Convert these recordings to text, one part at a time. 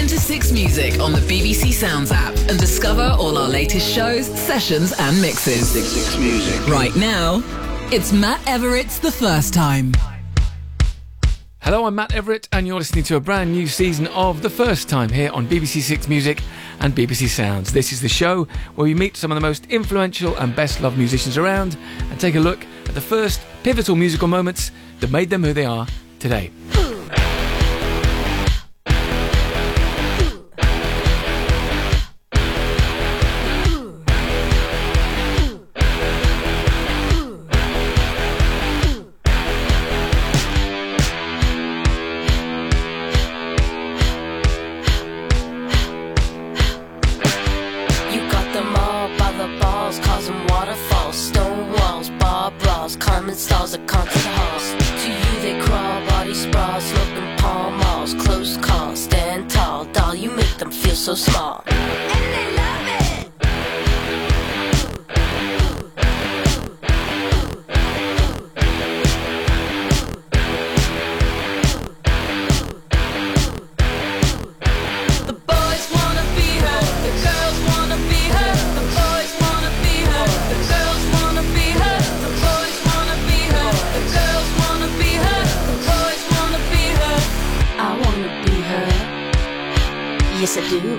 into 6 Music on the BBC Sounds app and discover all our latest shows, sessions and mixes. 6 Music. Right now, it's Matt Everett's The First Time. Hello, I'm Matt Everett and you're listening to a brand new season of The First Time here on BBC 6 Music and BBC Sounds. This is the show where we meet some of the most influential and best-loved musicians around and take a look at the first pivotal musical moments that made them who they are today. Stars at concert halls. To you they crawl, body sprawls, smoking palm malls, close calls, stand tall, doll, you make them feel so small. And they love it. The boys wanna be her, the girls wanna be her, the boys wanna be her, the girls wanna be her, the boys wanna be her, the girls wanna be her, the boys wanna be her. I wanna be her. Yes, I do.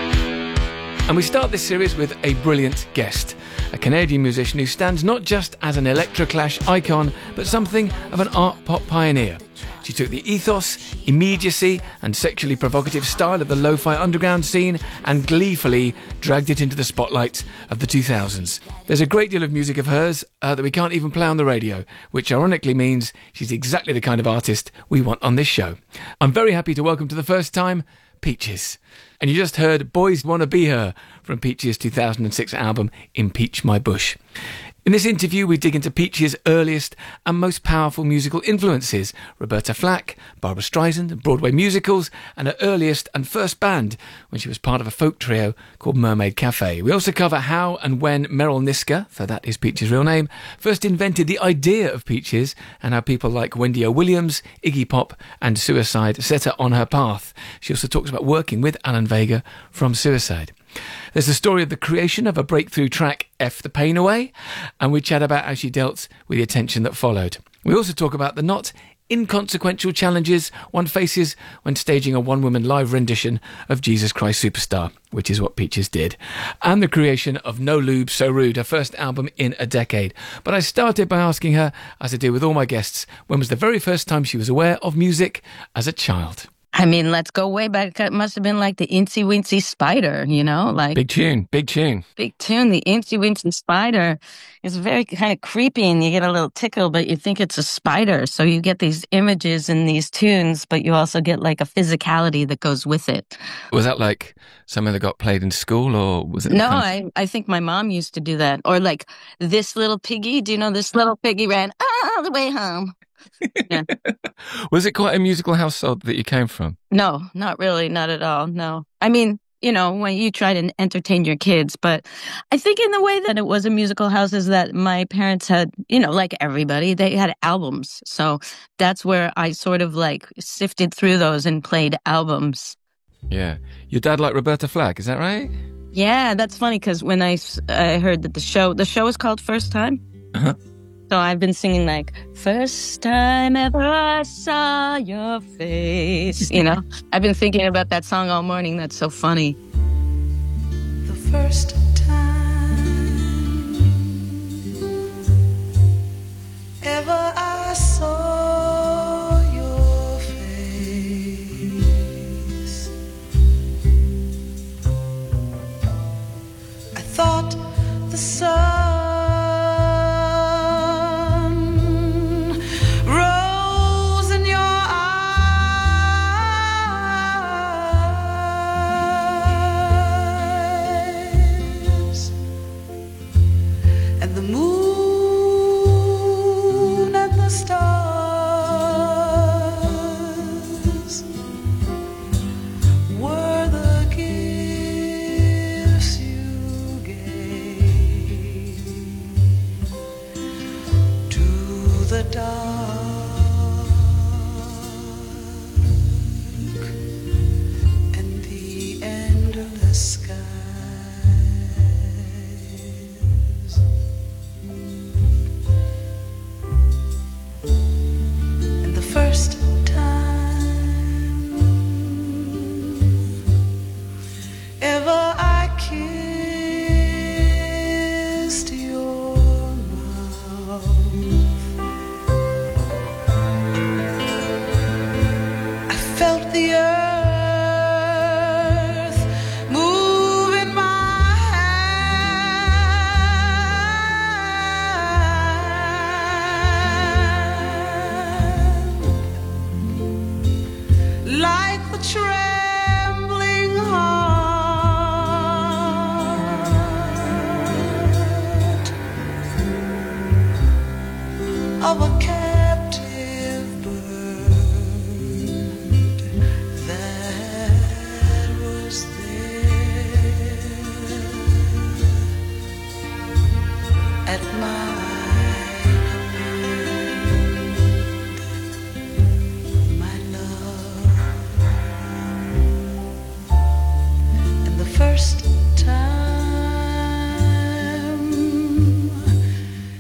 And we start this series with a brilliant guest, a Canadian musician who stands not just as an electroclash icon, but something of an art pop pioneer. She took the ethos, immediacy and sexually provocative style of the lo-fi underground scene and gleefully dragged it into the spotlight of the 2000s. There's a great deal of music of hers that we can't even play on the radio, which ironically means she's exactly the kind of artist we want on this show. I'm very happy to welcome to The First Time, Peaches. And you just heard Boys Wanna Be Her from Peaches' 2006 album Impeach My Bush. In this interview, we dig into Peaches' earliest and most powerful musical influences, Roberta Flack, Barbra Streisand, and Broadway musicals, and her earliest and first band when she was part of a folk trio called Mermaid Cafe. We also cover how and when Meryl Niska, for that is Peaches' real name, first invented the idea of Peaches and how people like Wendy O. Williams, Iggy Pop and Suicide set her on her path. She also talks about working with Alan Vega from Suicide. There's the story of the creation of a breakthrough track, F the Pain Away, and we chat about how she dealt with the attention that followed. We also talk about the not inconsequential challenges one faces when staging a one-woman live rendition of Jesus Christ Superstar, which is what Peaches did, and the creation of No Lube So Rude, her first album in a decade. But I started by asking her, as I do with all my guests, when was the very first time she was aware of music as a child? I mean, let's go way back. It must have been like the Incy Wincy Spider, you know? Like Big tune, big tune. Big tune. The Incy Wincy Spider is very kind of creepy and you get a little tickle, but you think it's a spider. So you get these images and these tunes, but you also get like a physicality that goes with it. Was that like something that got played in school or was it? No, I think my mom used to do that. Or like This Little Piggy. Do you know This Little Piggy ran all the way home? Yeah. Was it quite a musical household that you came from? No, not really. Not at all. No. I mean, you know, when you try to entertain your kids, but I think in the way that it was a musical house is that my parents had, you know, like everybody, they had albums. So that's where I sort of like sifted through those and played albums. Yeah. Your dad liked Roberta Flack, is that right? Yeah, that's funny because when I heard that the show is called First Time. Uh-huh. So I've been singing like, first time ever I saw your face. You know, I've been thinking about that song all morning. That's so funny. The first time ever I saw your face, I thought the sun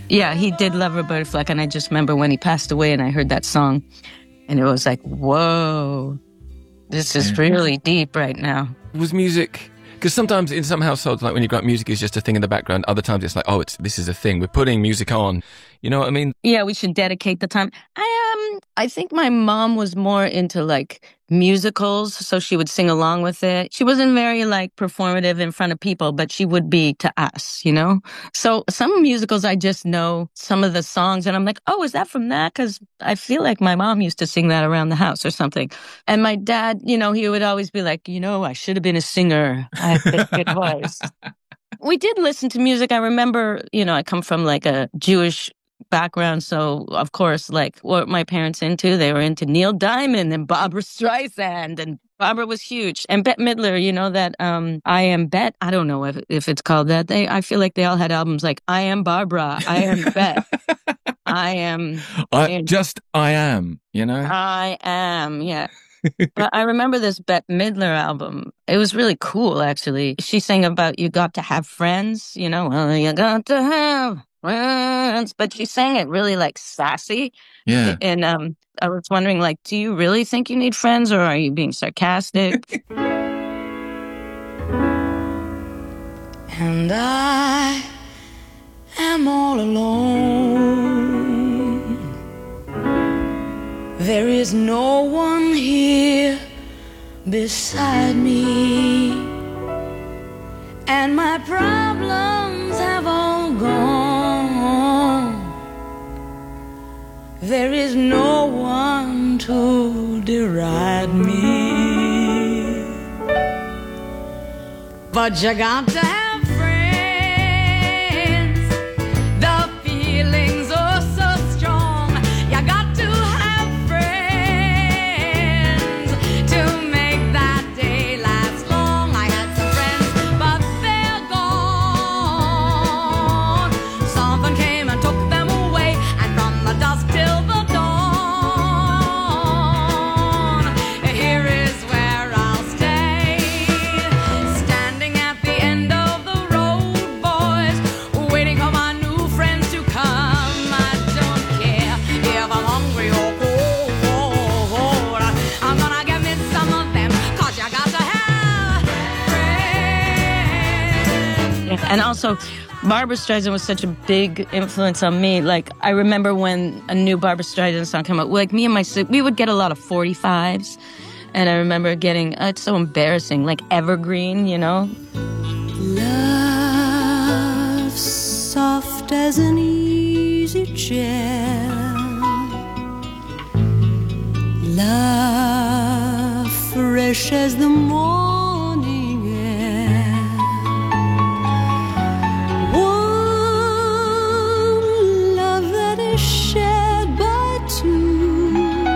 Yeah, he did love Roberta Flack, and I just remember when he passed away and I heard that song, and it was like, whoa, this is really deep right now. Was music... Because sometimes in some households, like when you've got music is just a thing in the background, other times it's like, oh, this is a thing. We're putting music on. You know what I mean? Yeah, we should dedicate the time. I think my mom was more into like musicals, so she would sing along with it. She wasn't very like performative in front of people, but she would be to us, you know? So some musicals I just know some of the songs and I'm like, oh, is that from that? Because I feel like my mom used to sing that around the house or something. And my dad, you know, he would always be like, you know, I should have been a singer. I have this good voice. We did listen to music. I remember, you know, I come from like a Jewish background, so of course, like what my parents into, they were into Neil Diamond and Barbara Streisand, and Barbara was huge. And Bette Midler, you know that I Am Bette. I don't know if it's called that. I feel like they all had albums like I Am Barbara, I Am Bette, I Am. I Am. You know. I Am. Yeah. But I remember this Bette Midler album. It was really cool, actually. She sang about you got to have friends, you know, well, you got to have friends. But she sang it really like sassy. Yeah. And I was wondering, like, do you really think you need friends or are you being sarcastic? And I am all alone. There is no one here beside me, and my problems have all gone. There is no one to deride me, but you got to have friends. The feelings are so strong. You got to have friends to make that day last long. I had some friends, but they're gone. Something came and took them away, and from the dusk till the dawn, here is where I'll stay, standing at the end of the road, boys, waiting for my new friends to come. I don't care if I'm hungry or cold, I'm gonna get me some of them, 'cause you got to have friends. And also, Barbara Streisand was such a big influence on me. Like, I remember when a new Barbara Streisand song came out, like me and my sister, we would get a lot of 45s. And I remember getting, it's so embarrassing, like Evergreen, you know? Love soft as an easy chair. Love fresh as the morning air. One love that is shared by two.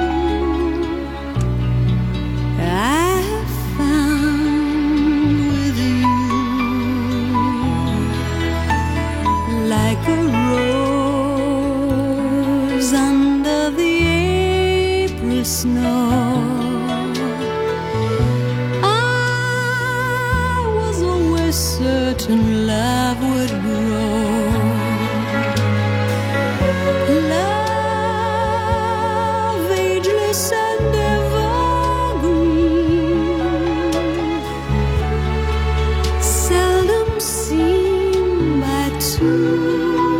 I have found with you, like a rose under the April snow. I was always certain love would grow. Love ageless and evergreen, seldom seen by two.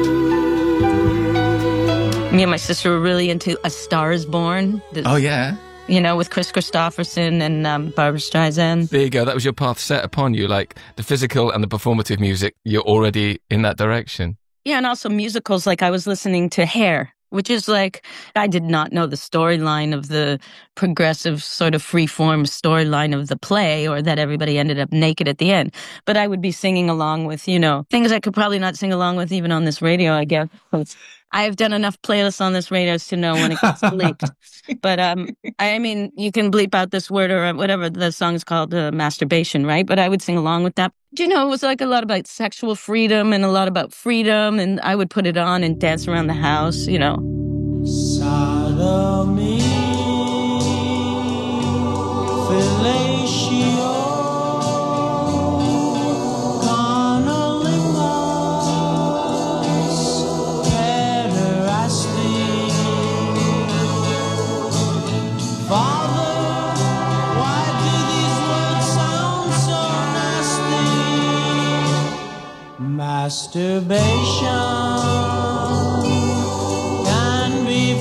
Me and my sister were really into A Star is Born. Oh, yeah. You know, with Chris Christopherson and Barbara Streisand. There you go. That was your path set upon you, like the physical and the performative music. You're already in that direction. Yeah, and also musicals. Like I was listening to Hair, which is like, I did not know the storyline of the progressive sort of freeform storyline of the play, or that everybody ended up naked at the end. But I would be singing along with, you know, things I could probably not sing along with even on this radio, I guess. I've done enough playlists on this radio to know when it gets bleeped. But I mean, you can bleep out this word or whatever. The song's called Masturbation, right? But I would sing along with that. You know, it was like a lot about sexual freedom and a lot about freedom. And I would put it on and dance around the house, you know. Sodomy, fellatio, cunnilingus, Masturbation can be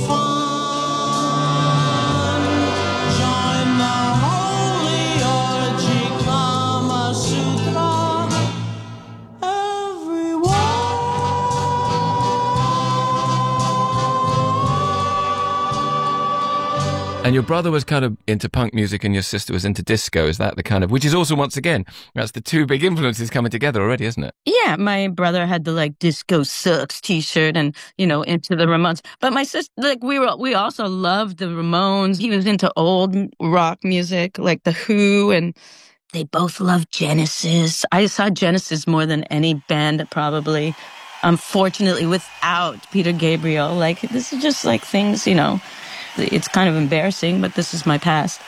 fun. Join the holy orgy, Kama Sutra, And your brother was kind of into punk music and your sister was into disco. Is that the kind of, which is also, once again, that's the two big influences coming together already, isn't it? Yeah, my brother had the like Disco Sucks t-shirt and, into the Ramones. But my sister, like we also loved the Ramones. He was into old rock music, like The Who, and they both loved Genesis. I saw Genesis more than any band probably. Unfortunately, without Peter Gabriel. Like, this is just like things, it's kind of embarrassing, but this is my past.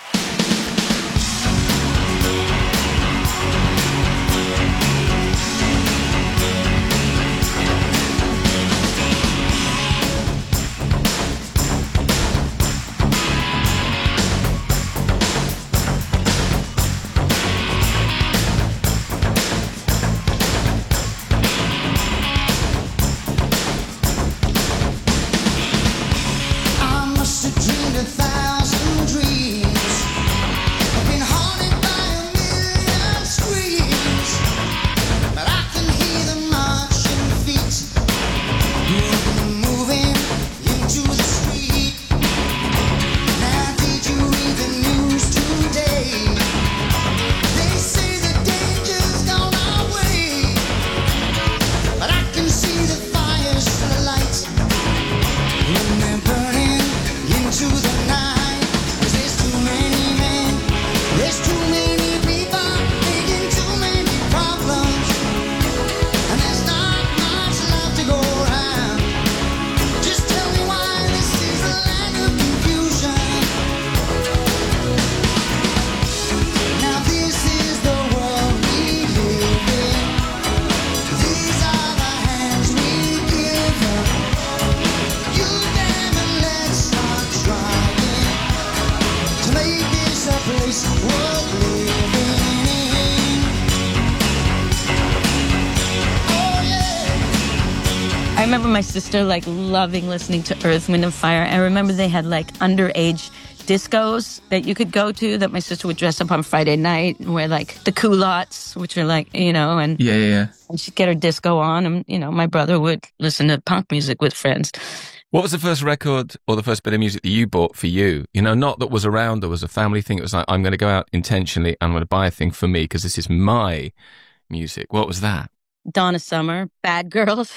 I remember my sister like loving listening to Earth, Wind and Fire. I remember they had like underage discos that you could go to that my sister would dress up on Friday night and wear like the culottes, which are like, and Yeah. and she'd get her disco on and, my brother would listen to punk music with friends. What was the first record or the first bit of music that you bought for you? Not that was around, there was a family thing. It was like, I'm going to go out intentionally, I'm going to buy a thing for me because this is my music. What was that? Donna Summer, Bad Girls.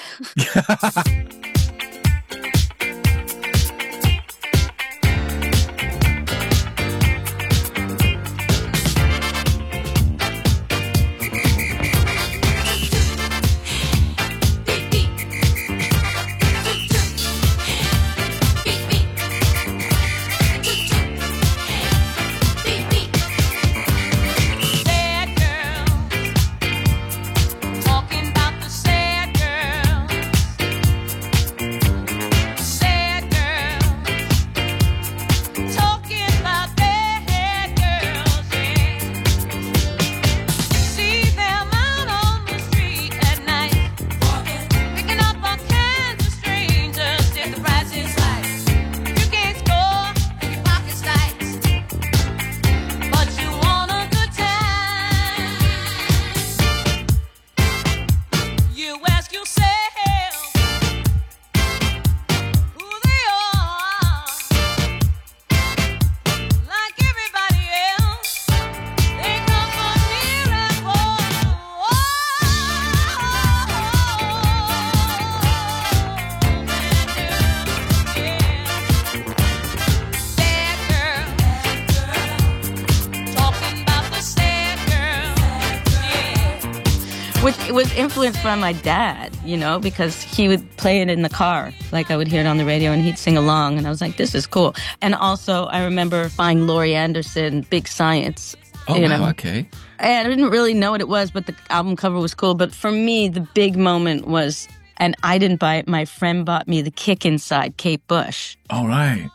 Talking about the sad Which was influenced by my dad, you know, because he would play it in the car. Like I would hear it on the radio and he'd sing along. And I was like, this is cool. And also I remember buying Laurie Anderson, Big Science. Oh, you wow, know. okay. And I didn't really know what it was, but the album cover was cool. But for me, the big moment was, and I didn't buy it, my friend bought me The Kick Inside, Kate Bush. All right.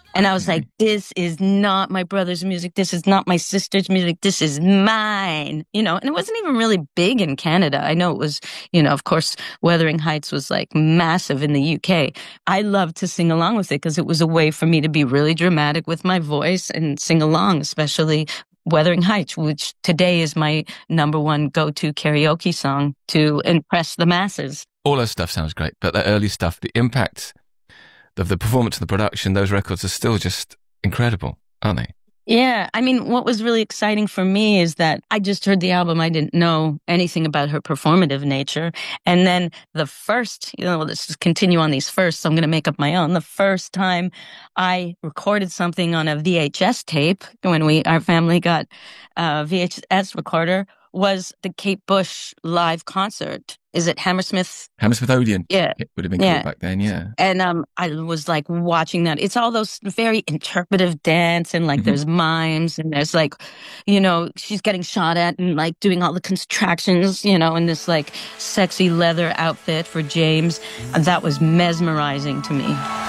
And I was like, this is not my brother's music. This is not my sister's music. This is mine, you know, and it wasn't even really big in Canada. I know it was, you know, of course, Wuthering Heights was like massive in the UK. I loved to sing along with it because it was a way for me to be really dramatic with my voice and sing along, especially Wuthering Heights, which today is my number one go-to karaoke song to impress the masses. All her stuff sounds great, but that early stuff, the impact of the performance and the production, those records are still just incredible, aren't they? Yeah. I mean, what was really exciting for me is that I just heard the album. I didn't know anything about her performative nature. And then the first, you know, let's just continue on these first. So I'm going to make up my own. The first time I recorded something on a VHS tape when our family got a VHS recorder was the Kate Bush live concert. Is it Hammersmith? Hammersmith Odeon. Yeah. It would have been Yeah. cool back then, yeah. And I was like watching that. It's all those very interpretive dance and like there's mimes and there's like, you know, she's getting shot at and like doing all the contractions, you know, in this like sexy leather outfit for James. And that was mesmerizing to me.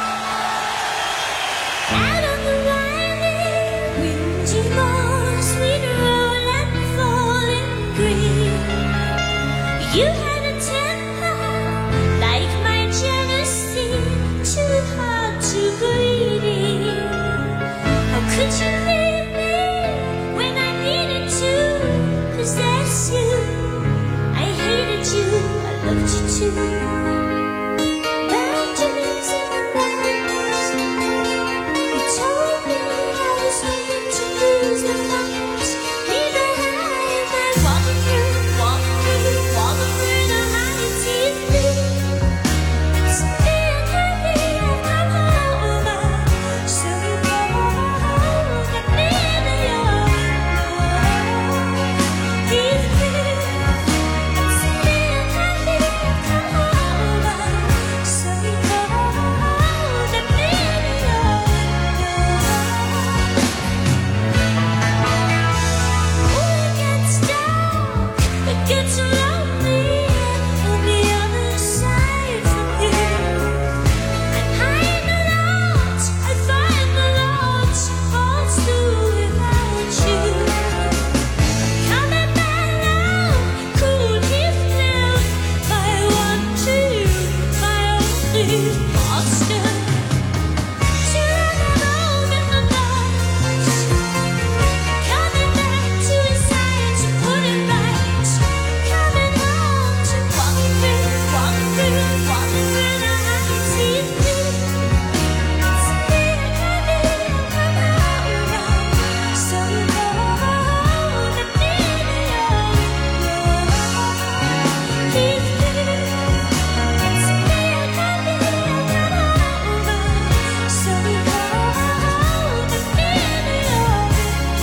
Out on the winding, windy moors, we roll and fall in green. You had a temper like my jealousy, too hard to breathe. How could you leave me when I needed to possess you? I hated you, I loved you too. Boundaries in the madness. You told me I was meant to lose the fight. Neither have I. Wandering a high deep blue. Being happy I've come over. So you go and leave me alone. Deep blue. Being happy I've come over. So you go and leave me alone. It gets lonely on the other side from here. I find the lots falls through without you. Coming back now, cool evening, my one to you, my only monster. To run alone in the night. Coming back to inside to put it right. Coming home to wandering a high deep blue. It's being happy I've come around. So you go and leave me alone. Deep blue. It's being happy I've come around. So you go and leave me alone.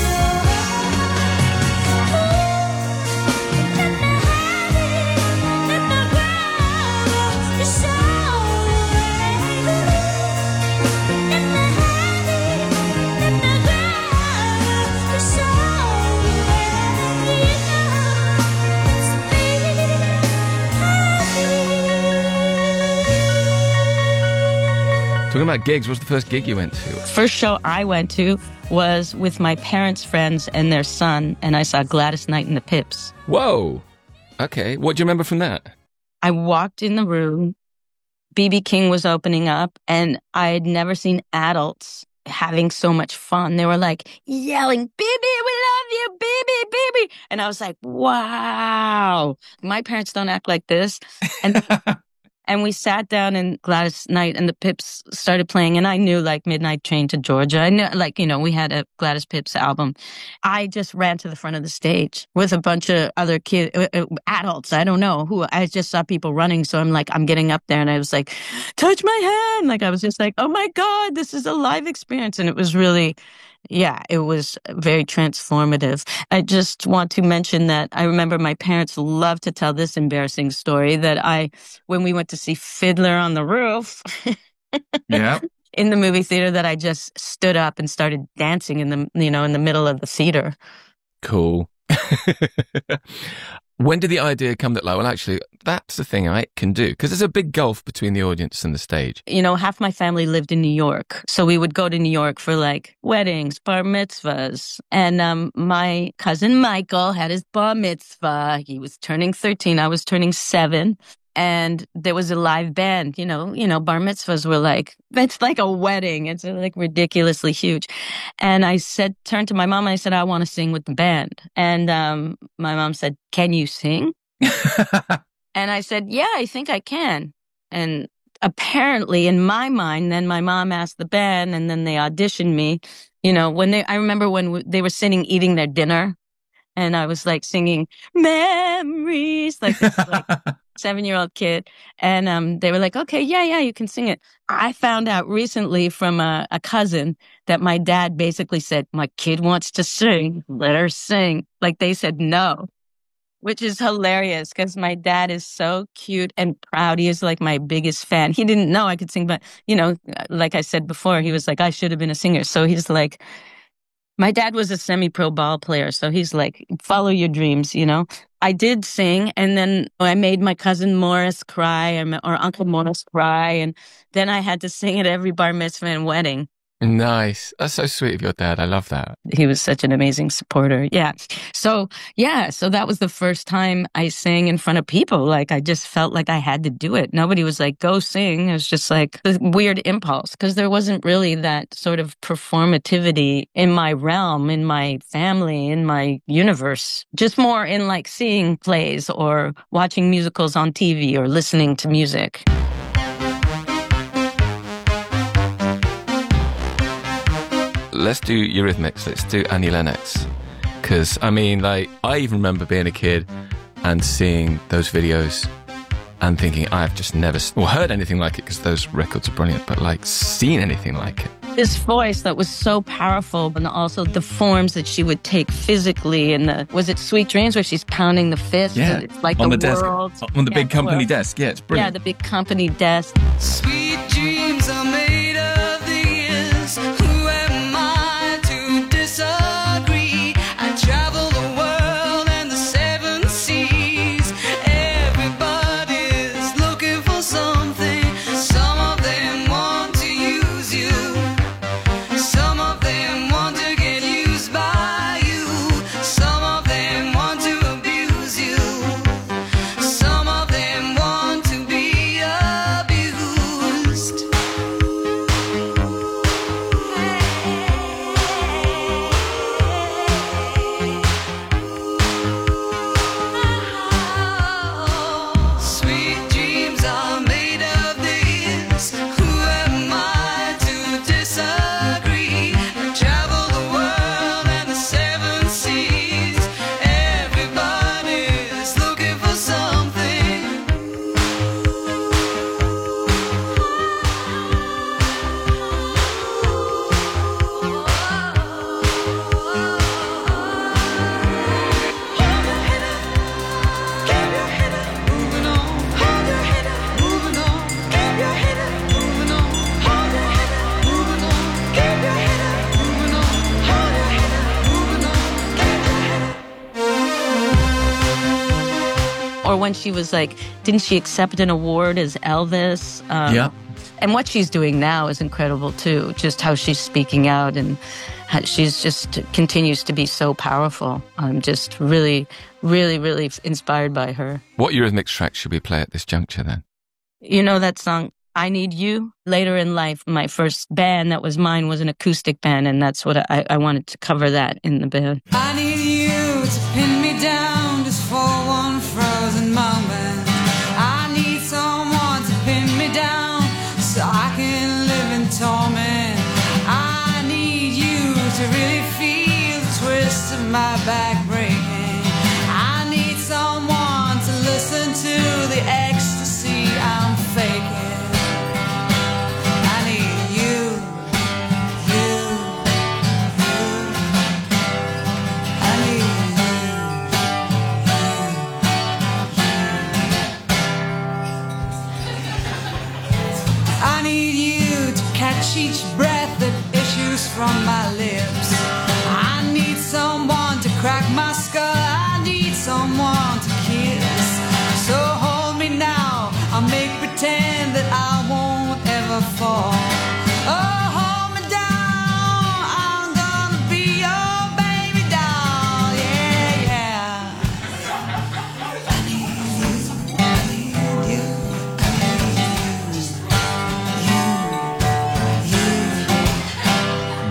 Talking about gigs, what's the first gig you went to? First show I went to was with my parents' friends and their son, and I saw Gladys Knight and the Pips. Whoa. Okay. What do you remember from that? I walked in the room, BB King was opening up, and I had never seen adults having so much fun. They were like yelling, "BB, we love you, BB, BB." And I was like, wow, my parents don't act like this. And and we sat down and Gladys Knight and the Pips started playing, and I knew like Midnight Train to Georgia. I knew, like, you know, we had a Gladys Pips album. I just ran to the front of the stage with a bunch of other kids, adults. I don't know who. I just saw people running. So I'm like, I'm getting up there, and I was like, touch my hand. Like, I was just like, oh my God, this is a live experience. And it was really, yeah, it was very transformative. I just want to mention that I remember my parents loved to tell this embarrassing story that when we went to see Fiddler on the Roof Yeah. in the movie theater, that I just stood up and started dancing in the middle of the theater. Cool. When did the idea come that, like, well, actually, that's the thing I can do? Because there's a big gulf between the audience and the stage. You know, half my family lived in New York. So we would go to New York for like weddings, bar mitzvahs. And my cousin Michael had his bar mitzvah. He was turning 13. I was turning 7. And there was a live band, you know, bar mitzvahs were like, it's like a wedding. It's like ridiculously huge. And I turned to my mom and I said, I want to sing with the band. And my mom said, can you sing? And I said, yeah, I think I can. And apparently in my mind, then my mom asked the band and then they auditioned me. You know, I remember when they were sitting eating their dinner and I was like singing memories, like this, like 7-year-old kid. And they were like, okay, yeah, you can sing it. I found out recently from a cousin that my dad basically said, my kid wants to sing, let her sing. Like they said no, which is hilarious because my dad is so cute and proud. He is like my biggest fan. He didn't know I could sing, but, you know, like I said before, he was like, I should have been a singer. So he's like, my dad was a semi-pro ball player, so he's like, follow your dreams, you know? I did sing, and then I made my cousin Morris cry, or Uncle Morris cry, and then I had to sing at every bar mitzvah and wedding. Nice. That's so sweet of your dad. I love that. He was such an amazing supporter. Yeah. So that was the first time I sang in front of people. Like, I just felt like I had to do it. Nobody was like, go sing. It was just like a weird impulse because there wasn't really that sort of performativity in my realm, in my family, in my universe. Just more in like seeing plays or watching musicals on TV or listening to music. Let's do Eurythmics. Let's do Annie Lennox. Because, I mean, like, I even remember being a kid and seeing those videos and thinking, I've just never heard anything like it because those records are brilliant, but, like, seen anything like it. This voice that was so powerful, and also the forms that she would take physically. And was it Sweet Dreams where she's pounding the fist? Yeah, it's like on the desk, world. on the big company world. desk. Yeah, it's brilliant. Yeah, the big company desk. Sweet dreams are made of these. Who am I to disagree? I travel the world and the 7 seas. Everybody's looking for something. Some of them want to use you. Some of them want to get used by you. Some of them want to abuse you. Some of them want to be abused. Sweet dreams are made of this. Who am I to disagree? I travel the world and the 7 seas. Everybody's looking for something. Keep your head up, moving on. Hold your head up, moving on. Keep your head up, moving on. Hold your head up, moving on. Keep your head up, moving on. Hold your head up, moving on. Keep your head up. Or when she was like, didn't she accept an award as Elvis? Yeah. And what she's doing now is incredible too. Just how she's speaking out and how she's just continues to be so powerful. I'm just really, really, really inspired by her. What Eurythmics track should we play at this juncture then? You know that song, I Need You? Later in life, my first band that was mine was an acoustic band, and that's what I wanted to cover that in the band. I need you to pin me down just for one frozen moment. I need someone to pin me down so I can live in torment. I need you to really feel the twist of my back breaking. I need someone to listen to the ecstasy I'm faking. I need you, you, you. I need you. I need you to catch each breath that issues from my lips. I need someone to crack my skull. I need someone to keep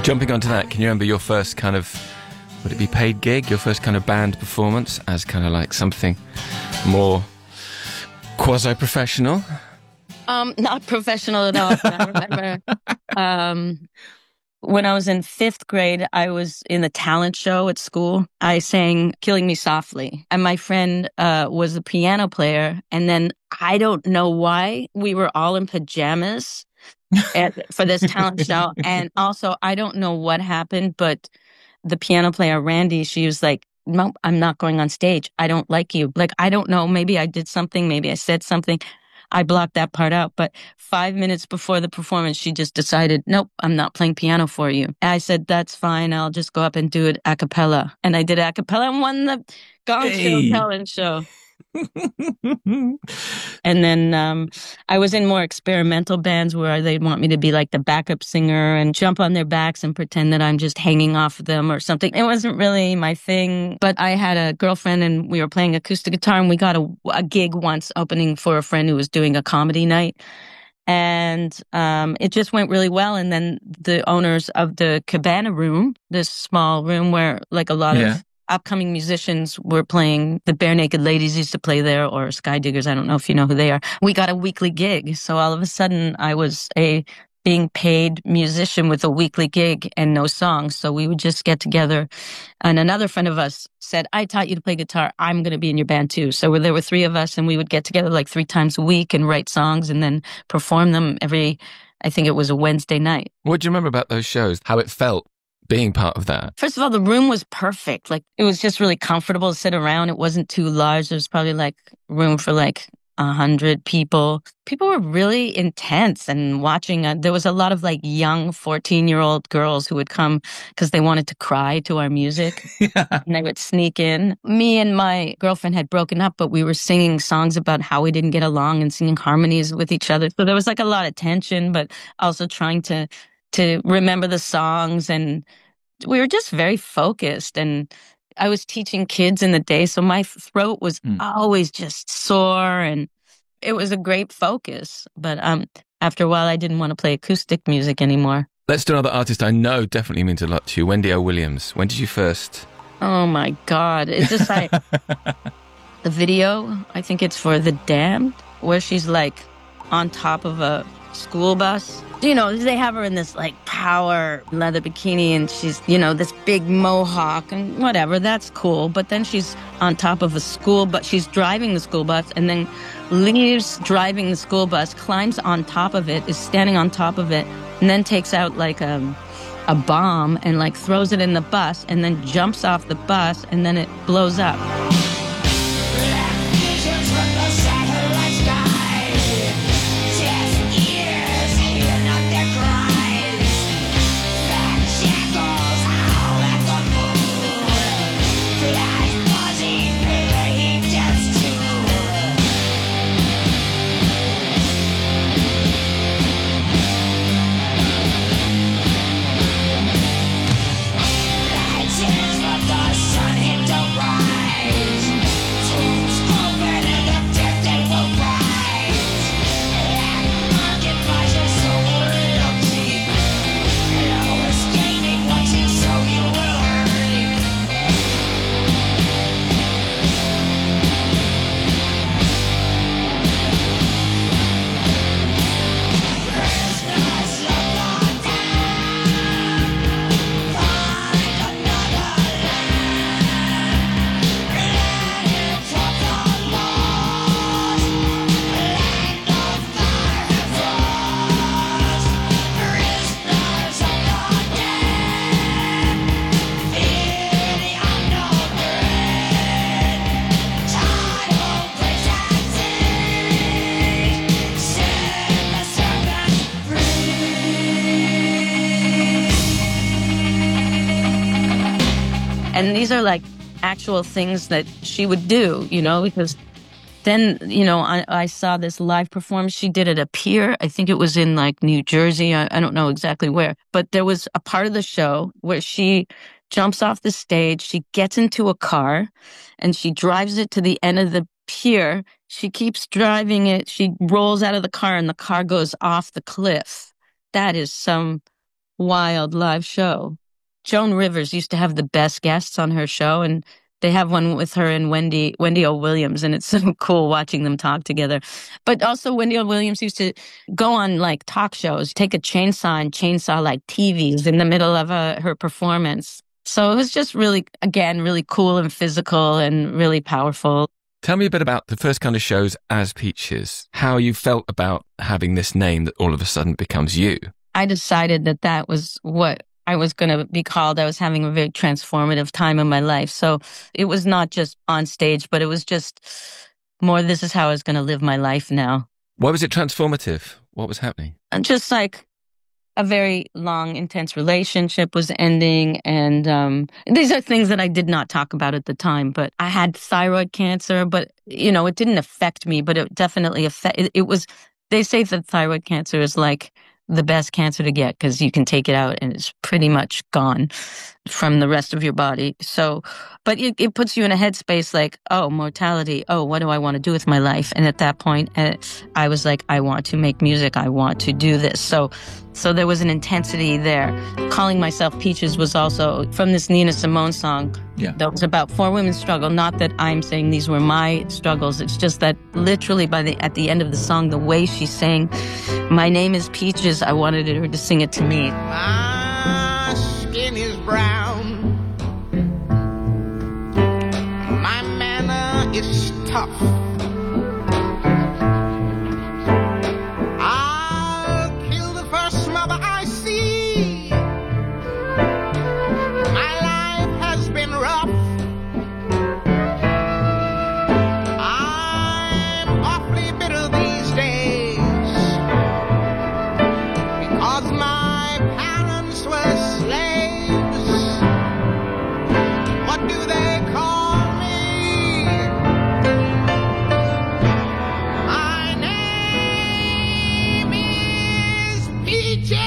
Jumping onto that, can you remember your first kind of, would it be paid gig? Your first kind of band performance as kind of like something more quasi-professional? Not professional at all. I remember when I was in 5th grade, I was in the talent show at school. I sang Killing Me Softly. And my friend was the piano player. And then I don't know why we were all in pajamas for this talent show. And also, I don't know what happened, but the piano player, Randy, she was like, no, I'm not going on stage. I don't like you. Like, I don't know. Maybe I did something. Maybe I said something. I blocked that part out. But 5 minutes before the performance, she just decided, nope, I'm not playing piano for you. I said, that's fine. I'll just go up and do it a cappella. And I did a cappella and won the Gong Show talent show. And then I was in more experimental bands where they'd want me to be like the backup singer and jump on their backs and pretend that I'm just hanging off of them or something. It wasn't really my thing, but I had a girlfriend and we were playing acoustic guitar, and we got a gig once opening for a friend who was doing a comedy night. And it just went really well. And then the owners of the Cabana Room, this small room where like a lot of upcoming musicians were playing, the Bare Naked Ladies used to play there, or Sky Diggers. I don't know if you know who they are. We got a weekly gig. So all of a sudden I was a being paid musician with a weekly gig and no songs. So we would just get together. And another friend of us said, I taught you to play guitar. I'm going to be in your band too. So there were 3 of us, and we would get together like 3 times a week and write songs and then perform them I think it was a Wednesday night. What do you remember about those shows? How it felt being part of that? First of all, the room was perfect. Like, it was just really comfortable to sit around. It wasn't too large. There was probably like room for like 100 people. People were really intense and watching. There was a lot of like young 14-year-old girls who would come because they wanted to cry to our music. And they would sneak in. Me and my girlfriend had broken up, but we were singing songs about how we didn't get along and singing harmonies with each other. So there was like a lot of tension, but also trying to remember the songs, and we were just very focused. And I was teaching kids in the day, so my throat was always just sore, and it was a great focus. But after a while, I didn't want to play acoustic music anymore. Let's do another artist I know definitely means a lot to you, Wendy O. Williams. When did you first? Oh my God. It's just like the video, I think it's for The Damned, where she's like on top of a school bus. You know, they have her in this like power leather bikini, and she's, you know, this big mohawk and whatever. That's cool. But then she's on top of a school bus. She's driving the school bus and then leaves driving the school bus, climbs on top of it, is standing on top of it, and then takes out like a bomb and like throws it in the bus, and then jumps off the bus, and then it blows up. And these are like actual things that she would do, you know, because then, you know, I saw this live performance she did at a pier. I think it was in like New Jersey. I don't know exactly where, but there was a part of the show where she jumps off the stage. She gets into a car and she drives it to the end of the pier. She keeps driving it. She rolls out of the car and the car goes off the cliff. That is some wild live show. Joan Rivers used to have the best guests on her show, and they have one with her and Wendy O. Williams, and it's so cool watching them talk together. But also Wendy O. Williams used to go on like talk shows, take a chainsaw and chainsaw like TVs in the middle of her performance. So it was just really, again, really cool and physical and really powerful. Tell me a bit about the first kind of shows as Peaches, how you felt about having this name that all of a sudden becomes you. I decided that that was what I was going to be called. I was having a very transformative time in my life. So it was not just on stage, but it was just more, this is how I was going to live my life now. Why was it transformative? What was happening? And just like a very long, intense relationship was ending. And these are things that I did not talk about at the time, but I had thyroid cancer, but, you know, it didn't affect me, but it definitely it was, they say that thyroid cancer is like the best cancer to get because you can take it out and it's pretty much gone from the rest of your body. So, but it puts you in a headspace like, oh, mortality. Oh, what do I want to do with my life? And at that point, I was like, I want to make music. I want to do this. So there was an intensity there. Calling myself Peaches was also from this Nina Simone song. Yeah. That was about 4 women's struggle. Not that I'm saying these were my struggles. It's just that literally at the end of the song, the way she sang, my name is Peaches, I wanted her to sing it to me. My skin is brown. My manner is tough. I'll kill the first mother I see. My life has been rough. I'm awfully bitter these days. Because my parents were slaves. What do they call me? My name is Peaches.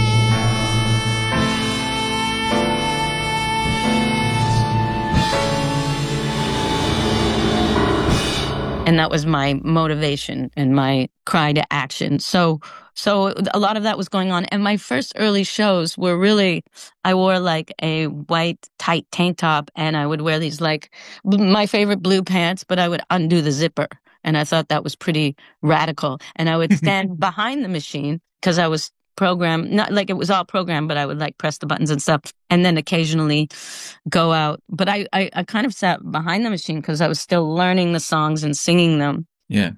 And that was my motivation and my cry to action. So a lot of that was going on. And my first early shows were really, I wore like a white tight tank top and I would wear these like my favorite blue pants, but I would undo the zipper. And I thought that was pretty radical. And I would stand behind the machine because I was programmed, not like it was all programmed, but I would like press the buttons and stuff and then occasionally go out. But I kind of sat behind the machine because I was still learning the songs and singing them. Yeah.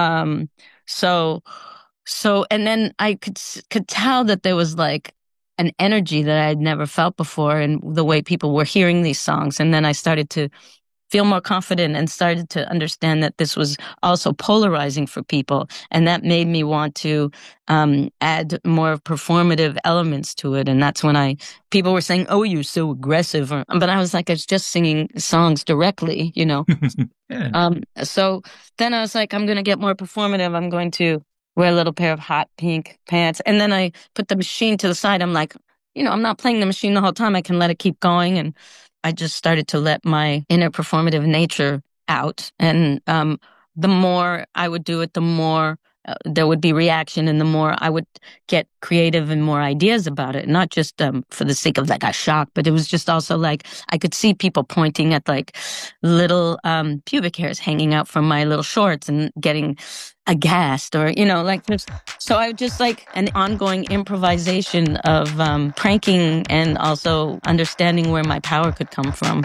So, and then I could tell that there was like an energy that I had never felt before in the way people were hearing these songs. And then I started to feel more confident and started to understand that this was also polarizing for people. And that made me want to add more performative elements to it. And that's when people were saying, oh, you're so aggressive. But I was like, I was just singing songs directly, you know. Yeah. So then I was like, I'm going to get more performative. I'm going to wear a little pair of hot pink pants. And then I put the machine to the side. I'm like, you know, I'm not playing the machine the whole time. I can let it keep going. And I just started to let my inner performative nature out. And the more I would do it, the more there would be reaction and the more I would get creative and more ideas about it. Not just for the sake of like a shock, but it was just also like I could see people pointing at like little pubic hairs hanging out from my little shorts and getting aghast or, you know, like this. So I would just like an ongoing improvisation of pranking and also understanding where my power could come from.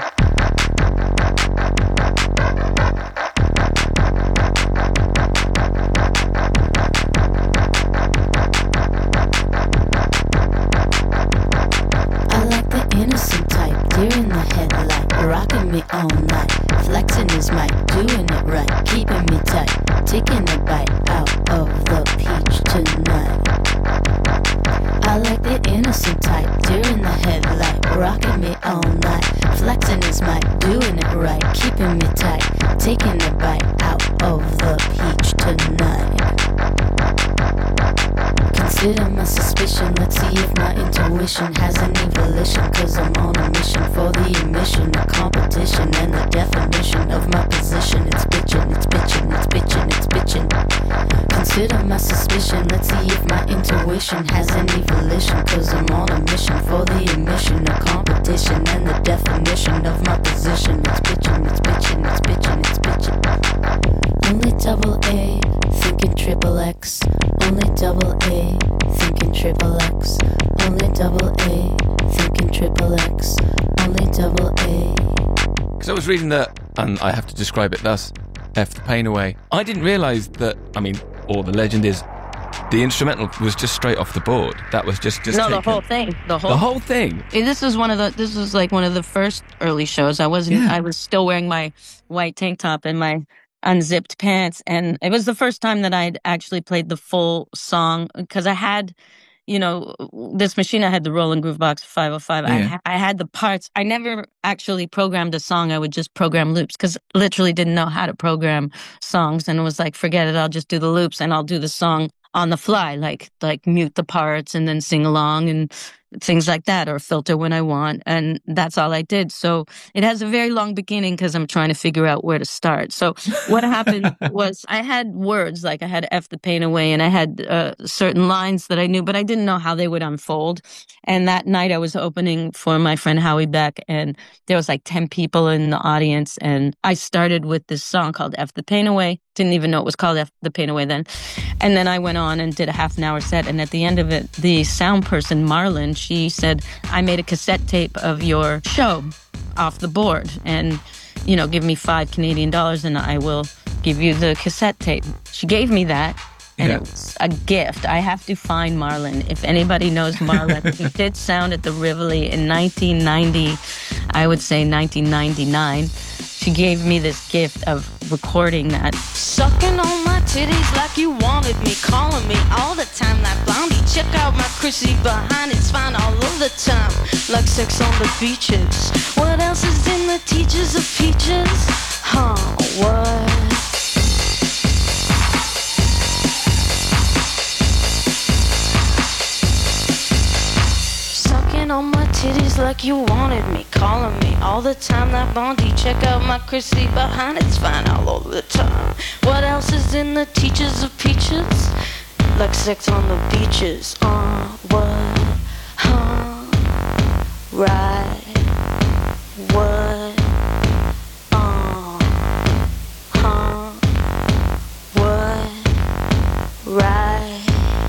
I like the innocent type, deer in the headlight, rocking me all night, flexing his mic, doing it right, keeping me tight, taking a bite out of the peach tonight. I like the innocent type, deer in the headlight, rocking me all night, flexing his mic, doing it right, keeping me tight, taking a bite out of the peach tonight. Consider my suspicion, let's see if my intuition has any volition. Cause I'm on a mission for the emission of competition and the definition of my position. It's bitchin', it's bitchin', it's bitchin', it's bitchin'. Consider my suspicion. Let's see if my intuition has any volition. Cause I'm on a mission for the emission of competition and the definition of my position. It's bitchin', it's bitchin', it's bitchin', it's bitchin'. Only double A, thinking triple X. Only double A, thinking triple X. Only double A, thinking triple X. Only double A. Because I was reading that, and I have to describe it thus, F the Pain Away. I didn't realise that, or the legend is, the instrumental was just straight off the board. That was just No, taken. the whole thing. The whole thing? This was like one of the first early shows. I was still wearing my white tank top and my unzipped pants. And it was the first time that I'd actually played the full song because I had, this machine. I had the Roland Groove Box 505. Yeah. I had the parts. I never actually programmed a song. I would just program loops because literally didn't know how to program songs. And it was like, forget it. I'll just do the loops and I'll do the song on the fly, like mute the parts and then sing along and things like that, or filter when I want. And that's all I did. So it has a very long beginning because I'm trying to figure out where to start. So what happened was I had words, like I had F the Pain Away, and I had certain lines that I knew, but I didn't know how they would unfold. And that night I was opening for my friend Howie Beck, and there was like 10 people in the audience. And I started with this song called F the Pain Away. Didn't even know it was called F the Pain Away then. And then I went on and did a half an hour set. And at the end of it, the sound person, Marlon, she said, I made a cassette tape of your show off the board. And, give me $5 Canadian and I will give you the cassette tape. She gave me that. And It was a gift. I have to find Marlon. If anybody knows Marlon, he did sound at the Rivoli in 1990, I would say 1999. She gave me this gift of recording that. Sucking on my titties like you wanted me, calling me all the time like Blondie. Check out my Chrissy behind, it's fine all of the time, like sex on the beaches. What else is in the teachers of peaches? Huh, what? Sucking on my titties like you wanted me, calling me all the time like Bondi. Check out my Chrissy behind, it's fine all over the time. What else is in the teachers of peaches? Like sex on the beaches. What? Right. What? What? Right.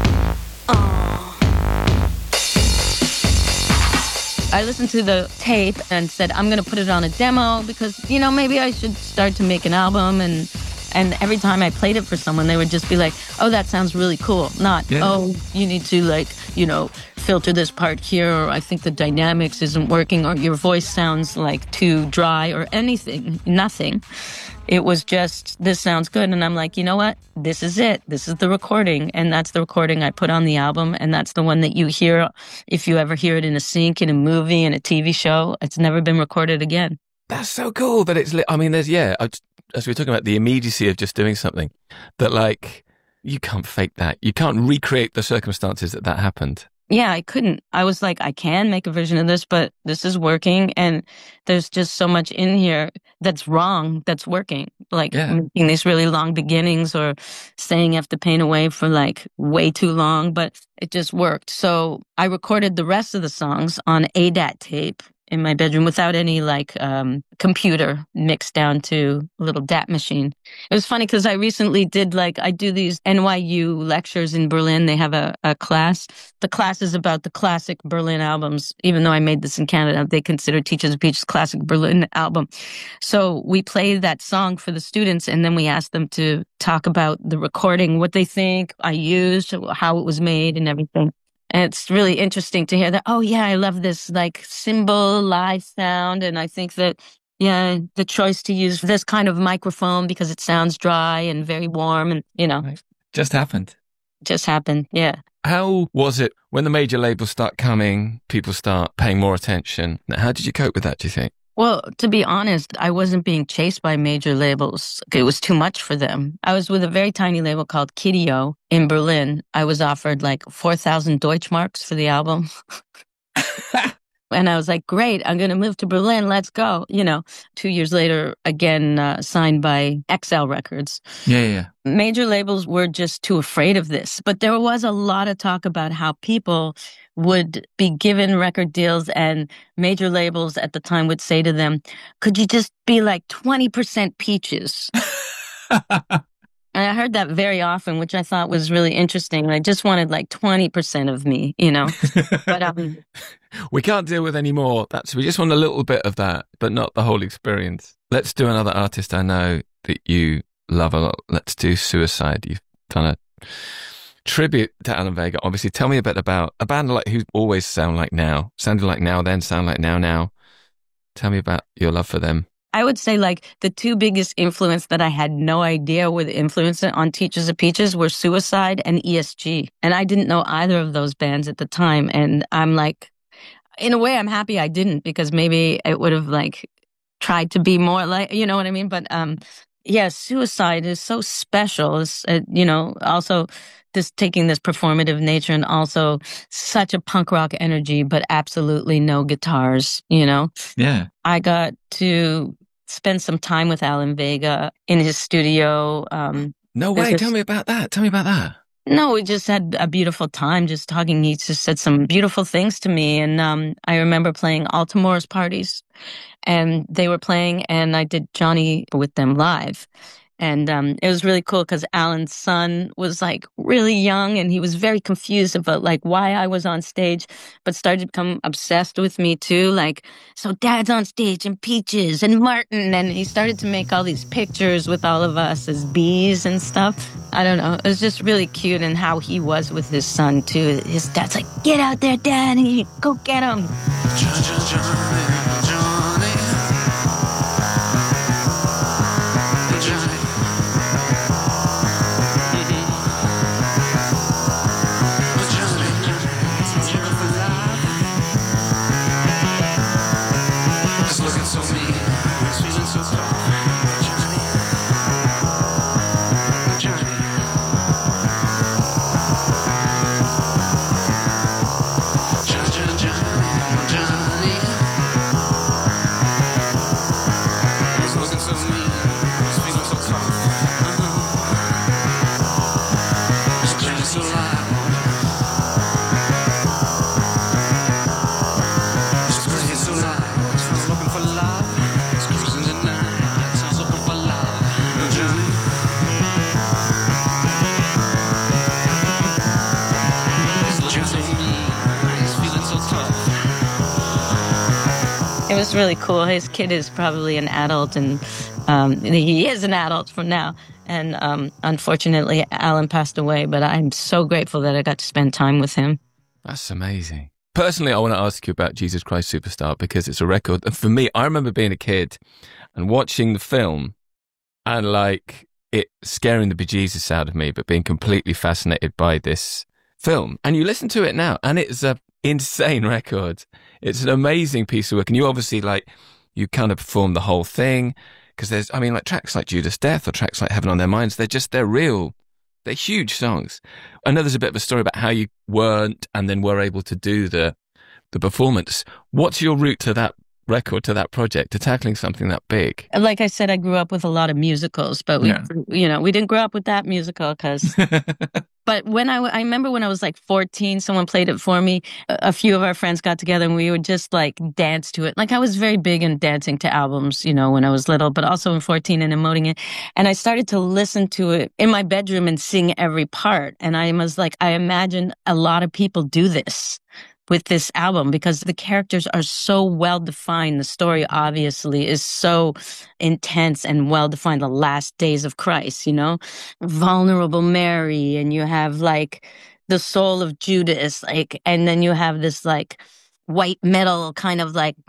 I listened to the tape and said, I'm going to put it on a demo because, maybe I should start to make an album. And every time I played it for someone, they would just be like, oh, that sounds really cool. Not, oh, you need to filter this part here, or I think the dynamics isn't working, or your voice sounds like too dry, or anything, nothing. It was just, this sounds good. And I'm like, you know what? This is it. This is the recording. And that's the recording I put on the album. And that's the one that you hear if you ever hear it in a sync, in a movie, in a TV show. It's never been recorded again. That's so cool that it's, as we were talking about the immediacy of just doing something, that you can't fake that. You can't recreate the circumstances that happened. Yeah, I couldn't. I was like, I can make a version of this, but this is working. And there's just so much in here that's wrong, that's working. Making these really long beginnings or saying F the Pain Away for way too long, but it just worked. So I recorded the rest of the songs on ADAT tape in my bedroom without any computer mixed down to a little DAT machine. It was funny because I recently did I do these NYU lectures in Berlin. They have a class. The class is about the classic Berlin albums. Even though I made this in Canada, they consider Teachers of Peaches classic Berlin album. So we played that song for the students, and then we asked them to talk about the recording, what they think I used, how it was made, and everything. And it's really interesting to hear that, oh yeah, I love this cymbal live sound. And I think that, the choice to use this kind of microphone because it sounds dry and very warm and, Right. Just happened. Just happened. Yeah. How was it when the major labels start coming, people start paying more attention? How did you cope with that, do you think? Well, to be honest, I wasn't being chased by major labels. It was too much for them. I was with a very tiny label called Kidio in Berlin. I was offered 4,000 Deutschmarks for the album. And I was like, great, I'm going to move to Berlin. Let's go. 2 years later, again, signed by XL Records. Yeah. Major labels were just too afraid of this. But there was a lot of talk about how people would be given record deals, and major labels at the time would say to them, could you just be like 20% Peaches? And I heard that very often, which I thought was really interesting. I just wanted like 20% of me, But We can't deal with any more. We just want a little bit of that, but not the whole experience. Let's do another artist I know that you love a lot. Let's do Suicide. You've done a tribute to Alan Vega. Obviously, tell me a bit about a band like who always sounded like Now, then sound like Now. Tell me about your love for them. I would say like the two biggest influence that I had no idea would influence it on Teachers of Peaches were Suicide and ESG. And I didn't know either of those bands at the time. And I'm like, in a way, I'm happy I didn't, because maybe it would have like tried to be more like, you know what I mean? But yeah, Suicide is so special. It's, also this taking this performative nature, and also such a punk rock energy, but absolutely no guitars, Yeah. I got to spend some time with Alan Vega in his studio. No way. Tell me about that. No, we just had a beautiful time just talking. He just said some beautiful things to me. And I remember playing Altamore's parties, and they were playing, and I did Johnny with them live. And it was really cool because Alan's son was like really young, and he was very confused about like why I was on stage, but started to become obsessed with me too. Like, so Dad's on stage and Peaches and Martin, and he started to make all these pictures with all of us as bees and stuff. I don't know. It was just really cute, and how he was with his son too. His dad's like, get out there, Dad, and go get him. It was really cool. His kid is probably an adult, and he is an adult from now. And unfortunately, Alan passed away, but I'm so grateful that I got to spend time with him. That's amazing. Personally, I want to ask you about Jesus Christ Superstar, because it's a record. And for me, I remember being a kid and watching the film and like it scaring the bejesus out of me, but being completely fascinated by this film. And you listen to it now, and it's a insane record. It's an amazing piece of work, and you obviously you kind of perform the whole thing, because there's tracks like Judas Death or tracks like Heaven on Their Minds. They're real. They're huge songs. I know there's a bit of a story about how you weren't and then were able to do the performance. What's your route to that record, to that project, to tackling something that big? Like I said, I grew up with a lot of musicals, but we didn't grow up with that musical because. But when I remember when I was like 14, someone played it for me. A few of our friends got together and we would just like dance to it. Like I was very big in dancing to albums, when I was little, but also in 14 and emoting it. And I started to listen to it in my bedroom and sing every part. And I was like, I imagine a lot of people do this with this album because the characters are so well defined. The story obviously is so intense and well defined. The last days of Christ, vulnerable Mary, and you have like the soul of Judas, and then you have this like white metal kind of like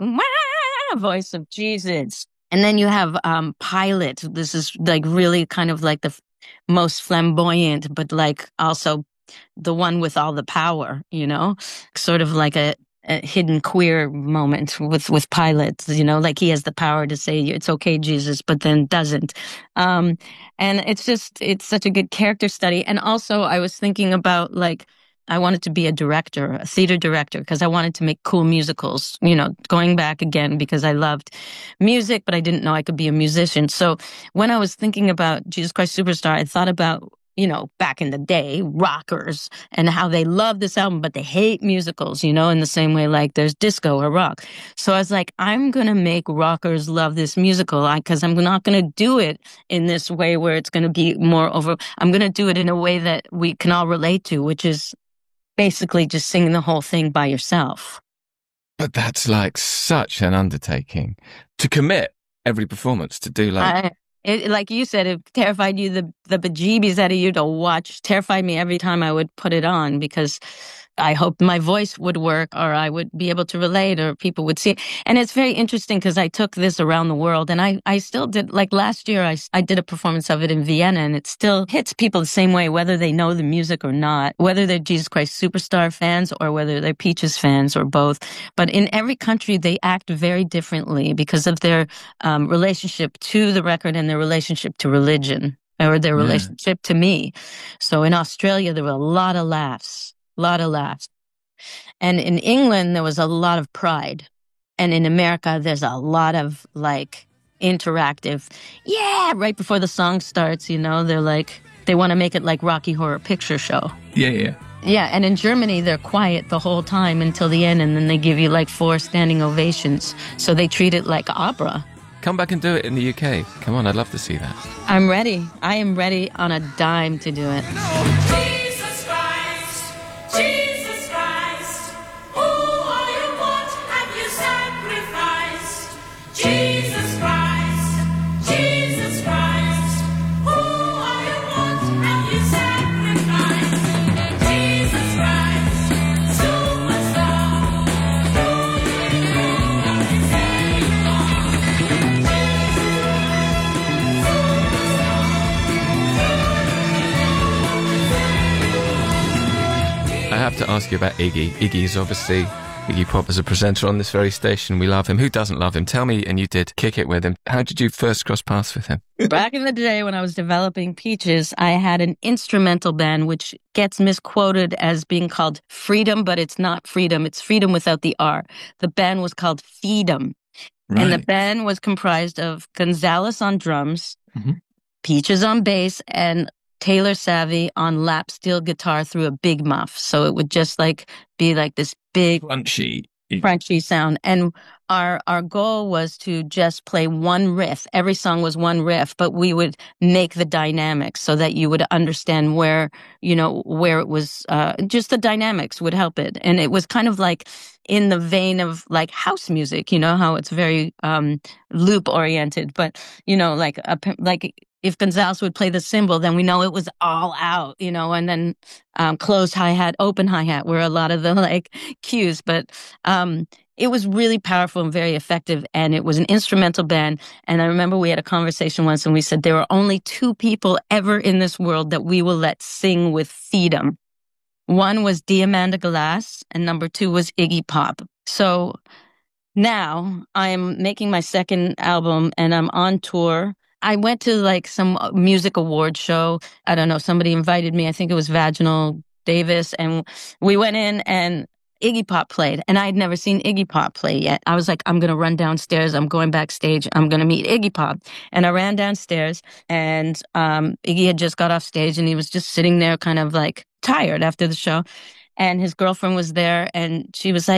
voice of Jesus. And then you have Pilate. This is like really kind of like the most flamboyant, but like also the one with all the power, sort of like a hidden queer moment with Pilate, like he has the power to say, it's okay, Jesus, but then doesn't. And it's such a good character study. And also I was thinking about like I wanted to be a director, a theater director, because I wanted to make cool musicals, going back again because I loved music, but I didn't know I could be a musician. So when I was thinking about Jesus Christ Superstar, I thought about, back in the day, rockers and how they love this album, but they hate musicals, in the same way like there's disco or rock. So I was like, I'm going to make rockers love this musical because I'm not going to do it in this way where it's going to be more over. I'm going to do it in a way that we can all relate to, which is basically just singing the whole thing by yourself. But that's like such an undertaking to commit every performance to do like... Like you said, it terrified you, the bejeebies out of you to watch, terrified me every time I would put it on because I hoped my voice would work or I would be able to relate or people would see it. And it's very interesting because I took this around the world and I still did, like last year, I did a performance of it in Vienna and it still hits people the same way, whether they know the music or not, whether they're Jesus Christ Superstar fans or whether they're Peaches fans or both. But in every country, they act very differently because of their relationship to the record and their relationship to religion or their relationship to me. So in Australia, there were a lot of laughs. And in England, there was a lot of pride. And in America, there's a lot of like interactive, right before the song starts, they're like, they want to make it like Rocky Horror Picture Show. Yeah. Yeah, and in Germany, they're quiet the whole time until the end, and then they give you like 4 standing ovations. So they treat it like opera. Come back and do it in the UK. Come on, I'd love to see that. I'm ready. I am ready on a dime to do it. Jesus Christ, Jesus Christ, who are you, what have you sacrificed? Jesus Christ, Jesus Christ, who are you, what have you sacrificed? Jesus Christ, superstar, who you know is I have to ask you about Iggy. Iggy's obviously Iggy Pop as a presenter on this very station. We love him. Who doesn't love him? Tell me, and you did kick it with him. How did you first cross paths with him? Back in the day when I was developing Peaches, I had an instrumental band which gets misquoted as being called Freedom, but it's not Freedom. It's Freedom without the R. The band was called Feedom. Right. And the band was comprised of Gonzalez on drums, Peaches on bass, and Taylor Savvy on lap steel guitar through a big muff. So it would just like be like this big crunchy sound. And our goal was to just play one riff. Every song was one riff, but we would make the dynamics so that you would understand where it was, just the dynamics would help it. And it was kind of like in the vein of like house music, how it's very, loop oriented, but, like if Gonzalez would play the cymbal, then we know it was all out, and then closed hi-hat, open hi-hat were a lot of the like cues. But it was really powerful and very effective, and it was an instrumental band. And I remember we had a conversation once, and we said there are only 2 people ever in this world that we will let sing with Feedom. One was Diamanda Glass, and number 2 was Iggy Pop. So now I'm making my second album, and I'm on tour. I went to like some music award show. I don't know. Somebody invited me. I think it was Vaginal Davis. And we went in and Iggy Pop played. And I had never seen Iggy Pop play yet. I was like, I'm going to run downstairs. I'm going backstage. I'm going to meet Iggy Pop. And I ran downstairs and Iggy had just got off stage and he was just sitting there kind of like tired after the show. And his girlfriend was there and she was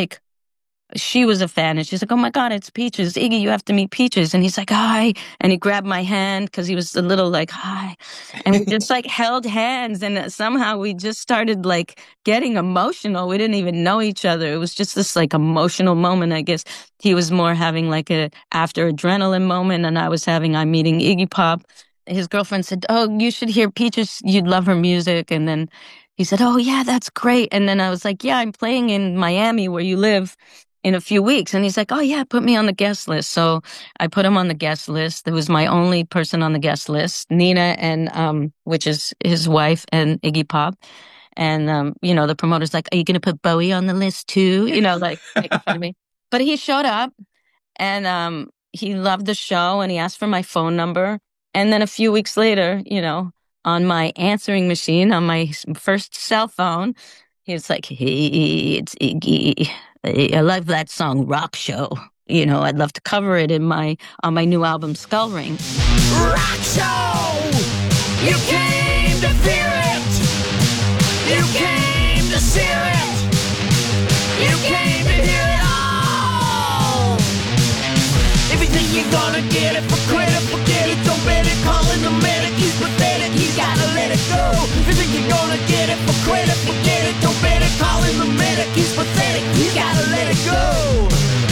a fan, and she's like, oh my God, it's Peaches. Iggy, you have to meet Peaches. And he's like, hi. And he grabbed my hand because he was a little like, hi. And we just like held hands, and somehow we just started like getting emotional. We didn't even know each other. It was just this like emotional moment. I guess he was more having like a after adrenaline moment, and I was having, I'm meeting Iggy Pop. His girlfriend said, oh, you should hear Peaches. You'd love her music. And then he said, oh yeah, that's great. And then I was like, yeah, I'm playing in Miami where you live in a few weeks. And he's like, oh yeah, put me on the guest list. So I put him on the guest list. There was my only person on the guest list, Nina, and which is his wife, and Iggy Pop. And the promoter's like, are you going to put Bowie on the list too? Like making fun of me. But he showed up and he loved the show and he asked for my phone number. And then a few weeks later, on my answering machine, on my first cell phone, He was like, "Hey, it's Iggy. I love that song, Rock Show. You know, I'd love to cover it on my new album, Skull Ring." Rock show! You came to fear it! You came to sear it! You came to hear it all! If you think you're gonna get it for credit, forget it, don't bet it, calling the medic, he's pathetic, he's gotta let it go. If you think you're gonna get it for credit, forget it, don't bet it, calling the medic, he's pathetic, he's gotta let it go.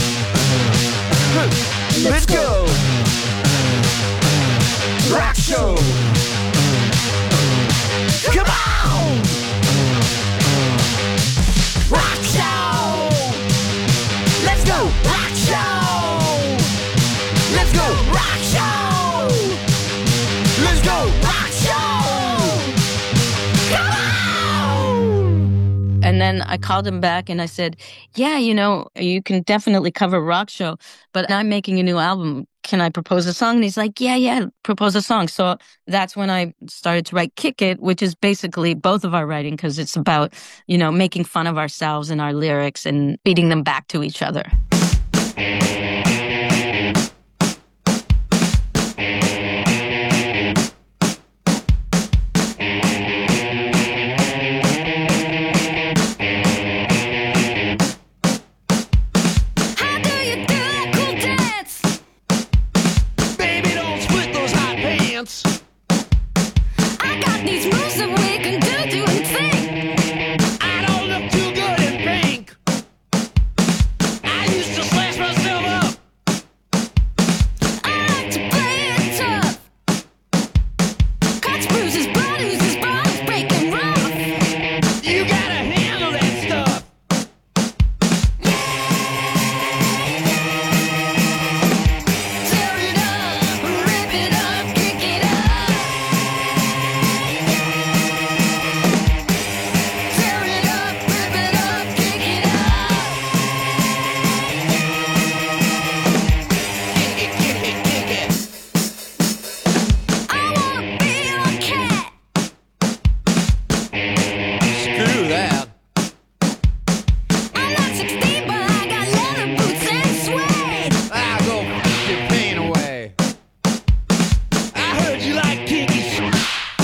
Let's go! Rock show! Come on! Rock show! Let's go! Rock show! Let's go! Rock show! Let's go! Rock show! Come on! And then I called him back and I said, "Yeah, you know, you can definitely cover Rock Show, but I'm making a new album. Can I propose a song?" And he's like, yeah, propose a song. So that's when I started to write Kick It, which is basically both of our writing, because it's about, you know, making fun of ourselves and our lyrics and feeding them back to each other. How do you do that cool dance? Baby, don't split those hot pants. I got these moves that we can do and think. I don't look too good in pink. I used to slash myself up. I like to play it tough. Cuts, bruises, blood oozes, bones breaking rough. You gotta handle that stuff. Tear it up, rip it up, kick it up. Tear it up, rip it up, kick it up. Kick it. I wanna be your cat. Screw that. I'm not 16, but I got leather boots and suede. Go keep your pain away. I heard you like kinky shit.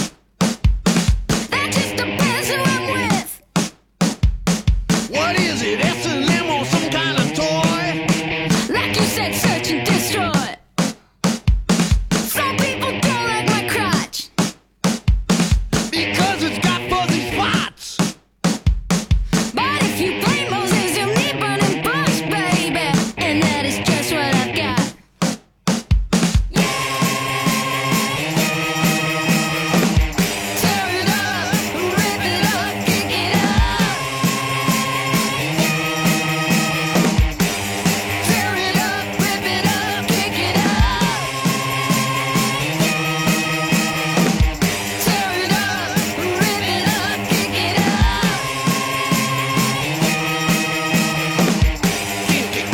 That just depends who I'm with. What is it? S&M or some kind of toy? Like you said, search and destroy. Some people don't like my crotch. Because it's got fuzzy spots. But if you blame Moses, you'll need burning bush, baby. And that is just what I've got. Tear it up, rip it up, kick it up. Tear it up, rip it up, kick it up. Tear it up, rip it up, kick it up. Kick it.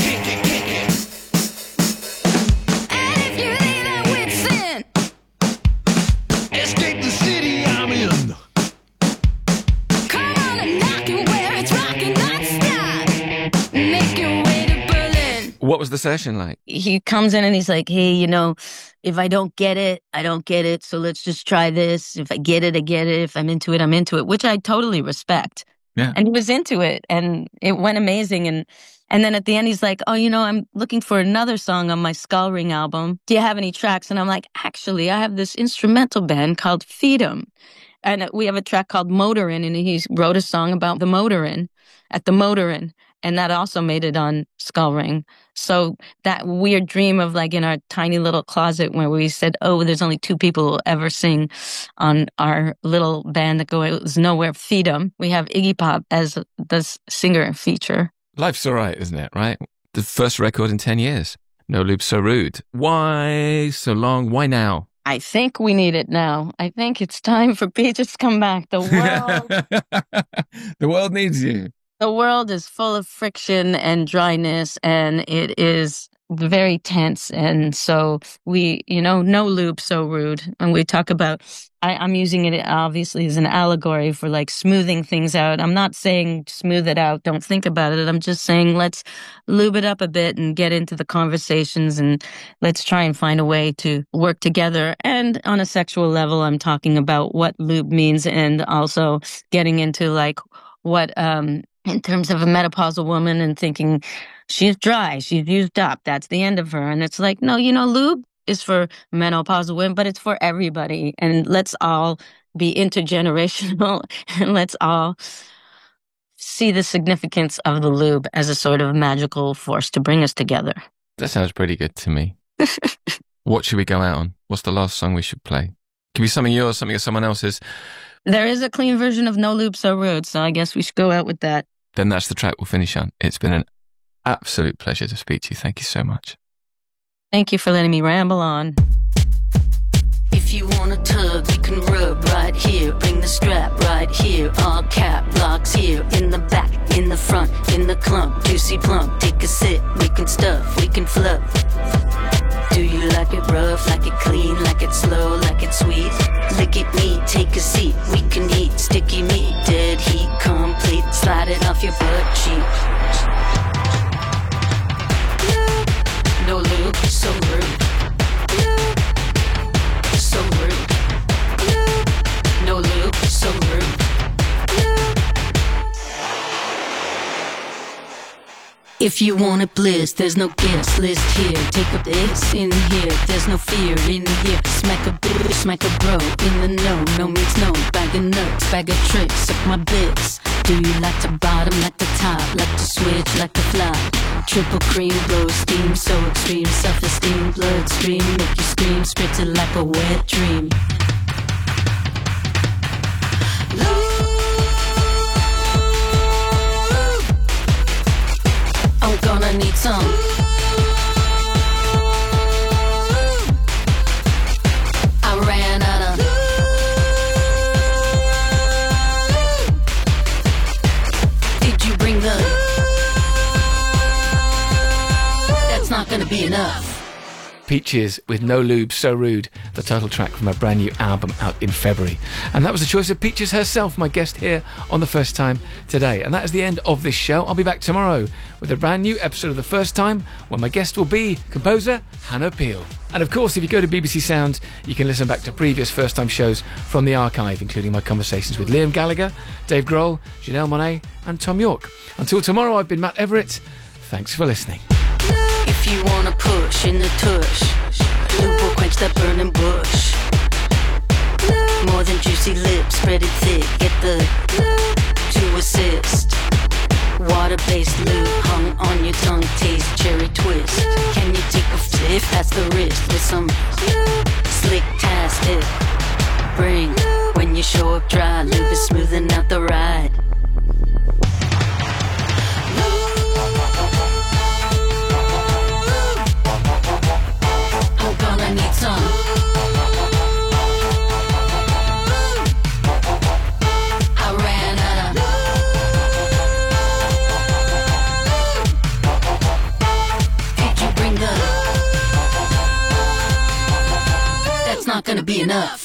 And if you think that we're sin, Escape the city I'm in. come on and knock it where it's rocking non-stop. Make your way to Berlin. What was the session like? He comes in and he's like, "Hey, you know, if I don't get it, I don't get it. So let's just try this. If I get it, I get it. If I'm into it, I'm into it," which I totally respect. Yeah. And he was into it and it went amazing. And then at the end, he's like, "Oh, you know, I'm looking for another song on my Skull Ring album. Do you have any tracks?" And I'm like, "Actually, I have this instrumental band called Feed 'em. And we have a track called Motorin, and he wrote a song about the Motorin at the Motorin. And that also made it on Skull Ring. So that weird dream of like in our tiny little closet where we said, oh, there's only 2 people who will ever sing on our little band that goes nowhere, Feed 'em. We have Iggy Pop as the singer feature. Life's all right, isn't it, right? The first record in 10 years. No Loop So Rude. Why so long? Why now? I think we need it now. I think it's time for Peaches to come back. The world needs you. world is full of friction and dryness, and it is very tense. And so we, no lube, so rude. And we talk about, I'm using it obviously as an allegory for like smoothing things out. I'm not saying smooth it out, don't think about it. I'm just saying let's lube it up a bit and get into the conversations, and let's try and find a way to work together. And on a sexual level, I'm talking about what lube means, and also getting into like what, in terms of a menopausal woman and thinking she's dry, she's used up, that's the end of her. And it's like, no, lube is for menopausal women, but it's for everybody. And let's all be intergenerational and let's all see the significance of the lube as a sort of magical force to bring us together. That sounds pretty good to me. What should we go out on? What's the last song we should play? Can be something yours, something of someone else's. There is a clean version of No Lube, So Rude, so I guess we should go out with that. Then that's the track we'll finish on. It's been an absolute pleasure to speak to you. Thank you so much. Thank you for letting me ramble on. If you want a tug, you can rub right here. Bring the strap right here. All cap locks here. In the back, in the front, in the clump. Juicy plump, take a sip. We can stuff, we can fluff. Do you like it rough, like it clean, like it slow, like it sweet? Lick it neat, take a seat. We can eat sticky meat, dead heat complete. Slide it off your butt cheek. No lube, so rude. So rude. No lube, so rude. If you want it bliss, there's no guest list here. Take up this in here, there's no fear in here. Smack a bitch, smack a bro, in the know, no means no. Bag of nuts, bag of tricks, suck my bits. Do you like the bottom, like the top, like to switch, like to fly? Triple cream, blow steam, so extreme. Self-esteem, bloodstream, make you scream. Spritz it like a wet dream. I'm gonna need some. I ran out of. Did you bring the? That's not gonna be enough. Peaches with No Lube, So Rude, the title track from a brand new album out in February. And that was the choice of Peaches herself, my guest here on The First Time today. And that is the end of this show. I'll be back tomorrow with a brand new episode of The First Time, where my guest will be composer Hannah Peel. And of course, if you go to BBC Sounds, you can listen back to previous First Time shows from the archive, including my conversations with Liam Gallagher, Dave Grohl, Janelle Monáe and Tom York. Until tomorrow, I've been Matt Everett. Thanks for listening. If you wanna push in the tush, lube will quench that burning bush. More than juicy lips, spread it thick, get the to assist. Water-based lube hung on your tongue, taste cherry twist. Can you take a fifth? That's the wrist with some slick-tastic. Bring when you show up dry, lube is smoothing out the ride. I need some. I ran out of. Did you bring the? That's not gonna be enough.